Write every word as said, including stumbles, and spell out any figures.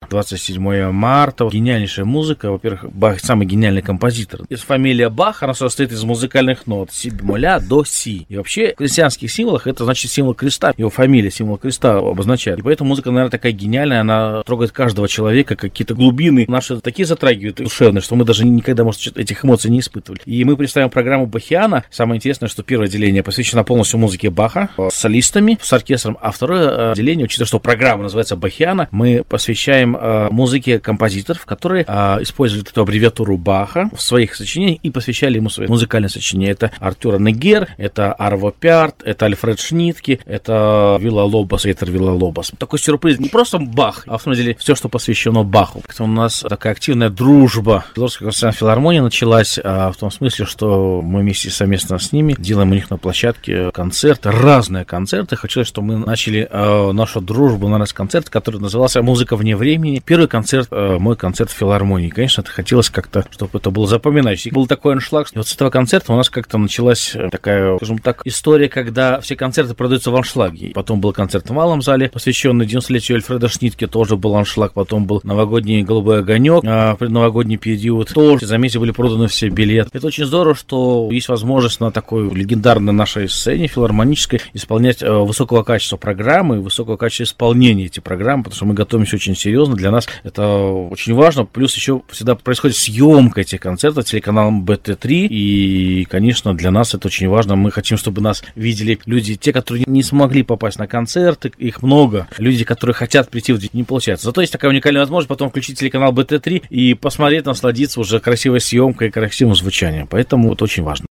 двадцать седьмое марта. Гениальнейшая музыка. Во-первых, Бах самый гениальный композитор. Фамилия Бах, она состоит из музыкальных нот. Си бемоля, до, си. И вообще, в христианских символах это значит символ креста. Его фамилия, символ креста обозначает. И поэтому музыка, наверное, такая гениальная. Она трогает каждого человека, какие-то глубины наши такие затрагивают душевные, что мы даже никогда, может, этих эмоций не испытывали. И мы представим программу Бахиана. Самое интересное, что первое отделение посвящено полностью музыке Баха с солистами, с оркестром, а второе отделение, учитывая, что программа называется Бахиана, мы посвящаем э, музыке композиторов, которые э, используют эту аббревиатуру Баха в своих сочинениях и посвящали ему свои музыкальные сочинения. Это Артур Негер, это Арво Пярт, это Альфред Шнитке, это Вилла-Лобос, Этер Вилла-Лобос. Такой сюрприз. Не просто Бах, а в самом деле все, что посвящено Баху. У нас такая активная дружба. Белорусская государственная филармония началась а, в том смысле, что мы вместе совместно с ними делаем у них на площадке концерты, разные концерты. Хочу сказать, что мы начали а, нашу дружбу, наверное, с концерта, который назывался «Музыка вне времени». Первый концерт, а, мой концерт в филармонии. Конечно, это хотелось как-то, чтобы это было запоминающее. Был такой аншлаг. И вот с этого концерта у нас как-то началась такая, скажем так, история, когда все концерты продаются в аншлаге. Потом был концерт в малом зале, посвященный девяностолетию Альфреда Шнитке, тоже был аншлаг. Потом был новогодний «Голубой огонек», а, предновогодний период. Тоже за месяц были проданы все билеты. Это очень здорово, что есть возможность на такой легендарной нашей сцене филармонической исполнять э, высокого качества программы и высокого качества исполнения этих программ, потому что мы готовимся очень серьезно. Для нас это очень важно. Плюс еще всегда происходит съемка этих концертов телеканалом бэ тэ три. И, конечно, для нас это очень важно. Мы хотим, чтобы нас видели люди, те, которые не смогли попасть на концерты, их много. Люди, которые хотят прийти, не получается. Зато есть такая уникальная возможность потом включить телеканал бэ тэ три и посмотреть, насладиться уже красивой съемкой и красивым звучанием. Поэтому это очень важно.